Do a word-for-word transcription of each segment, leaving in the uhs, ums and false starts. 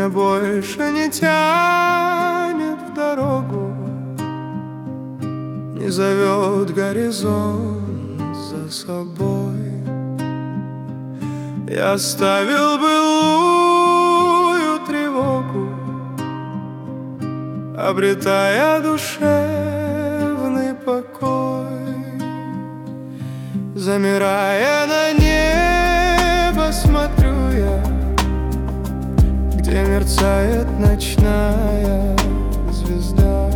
Меня больше не тянет в дорогу, не зовет горизонт за собой. Я оставил былую тревогу, обретая душевный покой. Замирая на небо, смотрю я, где мерцает ночная звезда.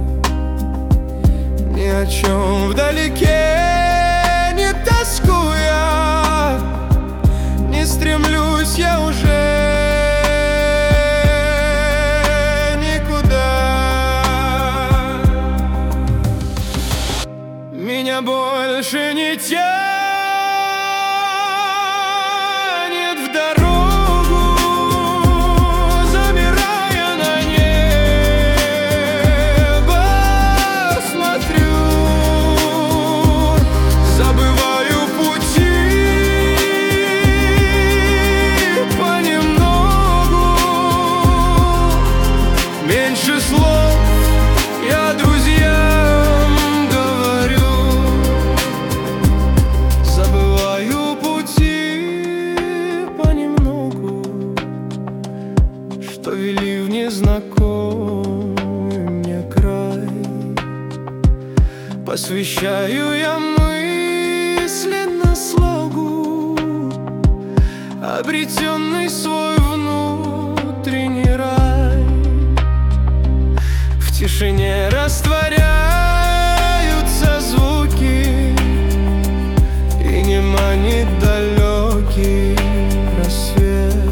Ни о чем вдалеке не тоскуя, не стремлюсь я уже никуда. Меня больше не тянет в дорогу, замирая на небо, смотрю, забываю пути понемногу. Меньше слов я друзьям говорю, забываю пути понемногу, что вели в незнакомый мне край. Посвящаю я мысленно слогу обретенный свой внутренний рай. В тишине растворяются звуки, и не манит далекий рассвет.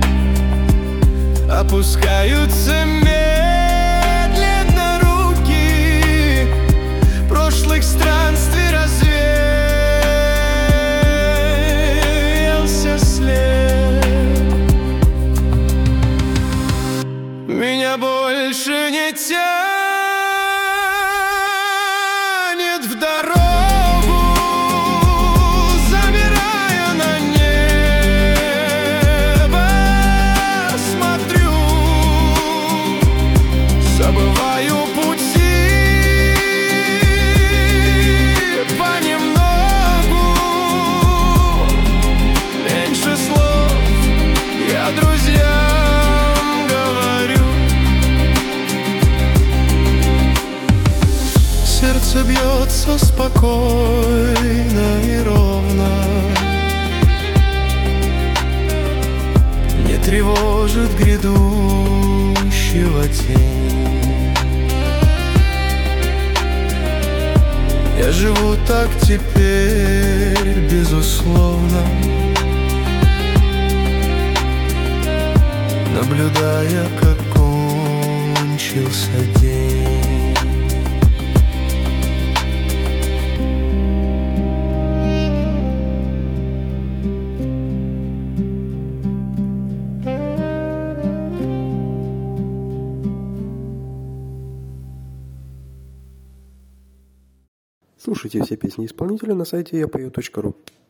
Опускаются медленно руки прошлых странствий, развеялся след. Меня больше не тянет в дорогу, замирая на небо, смотрю, забываю пути понемногу. Меньше слов я друзьям говорю. Сердце бьется спокойно и ровно, не тревожит грядущего тень. Я живу так теперь, безусловно, наблюдая, как кончился день. Слушайте все песни исполнителя на сайте я пою точка ру.